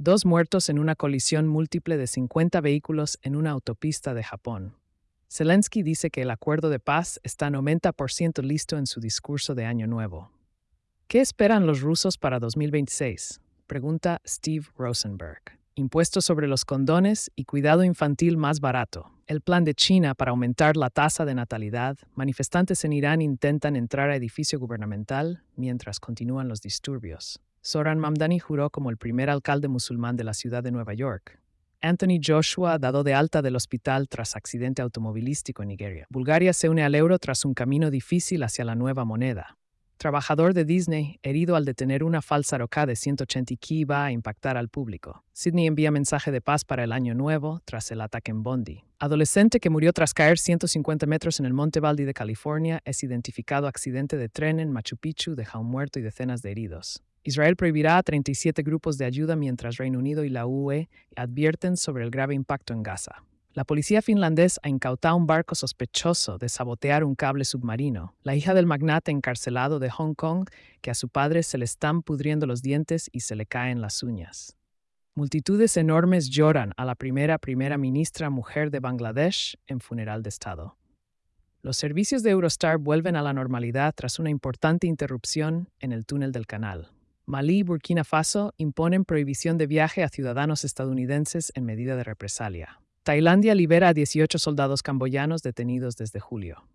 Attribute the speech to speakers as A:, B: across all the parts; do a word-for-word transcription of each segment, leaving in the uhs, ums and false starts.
A: Dos muertos en una colisión múltiple de cincuenta vehículos en una autopista de Japón. Zelensky dice que el acuerdo de paz está noventa por ciento listo en su discurso de Año Nuevo. ¿Qué esperan los rusos para dos mil veintiséis? Pregunta Steve Rosenberg. Impuestos sobre los condones y cuidado infantil más barato. El plan de China para aumentar la tasa de natalidad. Manifestantes en Irán intentan entrar a edificio gubernamental mientras continúan los disturbios. Zohran Mamdani juró como el primer alcalde musulmán de la ciudad de Nueva York. Anthony Joshua dado de alta del hospital tras accidente automovilístico en Nigeria. Bulgaria se une al euro tras un camino difícil hacia la nueva moneda. Trabajador de Disney, herido al detener una falsa roca de ciento ochenta que va a impactar al público. Sydney envía mensaje de paz para el año nuevo tras el ataque en Bondi. Adolescente que murió tras caer ciento cincuenta metros en el Monte Baldy de California es identificado accidente de tren en Machu Picchu, deja un muerto y decenas de heridos. Israel prohibirá a treinta y siete grupos de ayuda mientras Reino Unido y la U E advierten sobre el grave impacto en Gaza. La policía finlandesa ha incautado un barco sospechoso de sabotear un cable submarino. La hija del magnate encarcelado de Hong Kong, que a su padre se le están pudriendo los dientes y se le caen las uñas. Multitudes enormes lloran a la primera primera ministra mujer de Bangladesh en funeral de Estado. Los servicios de Eurostar vuelven a la normalidad tras una importante interrupción en el túnel del canal. Malí y Burkina Faso imponen prohibición de viaje a ciudadanos estadounidenses en medida de represalia. Tailandia libera a dieciocho soldados camboyanos detenidos desde julio.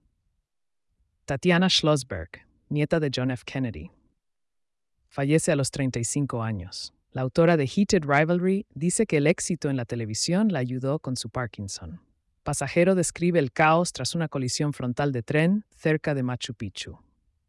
A: Tatiana Schlossberg, nieta de John F. Kennedy, fallece a los treinta y cinco años. La autora de Heated Rivalry dice que el éxito en la televisión la ayudó con su Parkinson. Pasajero describe el caos tras una colisión frontal de tren cerca de Machu Picchu.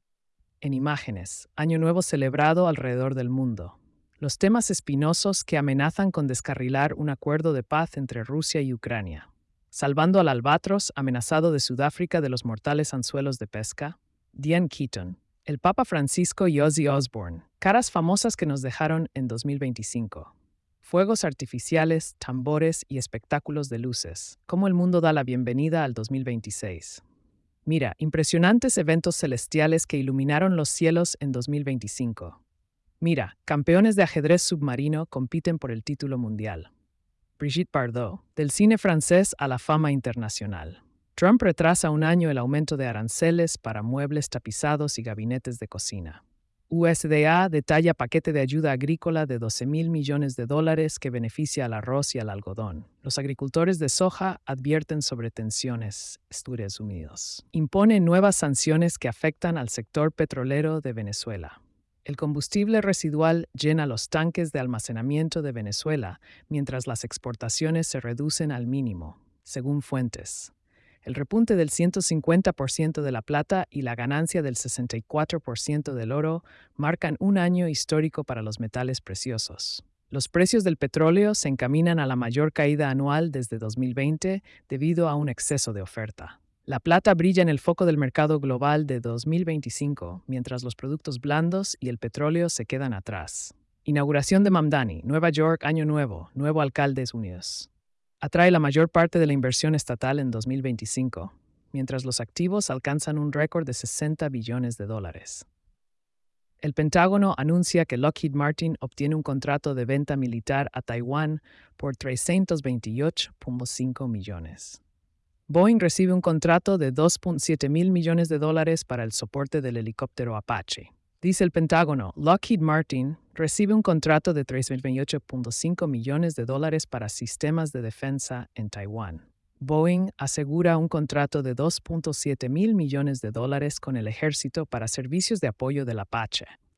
A: En imágenes, Año Nuevo celebrado alrededor del mundo. Los temas espinosos que amenazan con descarrilar un acuerdo de paz entre Rusia y Ucrania. Salvando al albatros amenazado de Sudáfrica de los mortales anzuelos de pesca. Diane Keaton, el Papa Francisco y Ozzy Osbourne, caras famosas que nos dejaron en dos mil veinticinco. Fuegos artificiales, tambores y espectáculos de luces. Cómo el mundo da la bienvenida al dos mil veintiséis. Mira, impresionantes eventos celestiales que iluminaron los cielos en dos mil veinticinco. Mira, campeones de ajedrez submarino compiten por el título mundial. Brigitte Bardot, del cine francés a la fama internacional. Trump retrasa un año el aumento de aranceles para muebles tapizados y gabinetes de cocina. U S D A detalla paquete de ayuda agrícola de doce mil millones de dólares que beneficia al arroz y al algodón. Los agricultores de soja advierten sobre tensiones. Estados Unidos impone nuevas sanciones que afectan al sector petrolero de Venezuela. El combustible residual llena los tanques de almacenamiento de Venezuela, mientras las exportaciones se reducen al mínimo, según fuentes. El repunte del ciento cincuenta por ciento de la plata y la ganancia del sesenta y cuatro por ciento del oro marcan un año histórico para los metales preciosos. Los precios del petróleo se encaminan a la mayor caída anual desde dos mil veinte debido a un exceso de oferta. La plata brilla en el foco del mercado global de dos mil veinticinco, mientras los productos blandos y el petróleo se quedan atrás. Inauguración de Mamdani, Nueva York, Año Nuevo, nuevo alcalde Unidos. Atrae la mayor parte de la inversión estatal en dos mil veinticinco, mientras los activos alcanzan un récord de sesenta billones de dólares. El Pentágono anuncia que Lockheed Martin obtiene un contrato de venta militar a Taiwán por trescientos veintiocho punto cinco millones. Boeing recibe un contrato de dos punto siete mil millones de dólares para el soporte del helicóptero Apache. Dice el Pentágono, Lockheed Martin recibe un contrato de trescientos veintiocho punto cinco millones de dólares para sistemas de defensa en Taiwán. Boeing asegura un contrato de dos punto siete mil millones de dólares con el ejército para servicios de apoyo del Apache.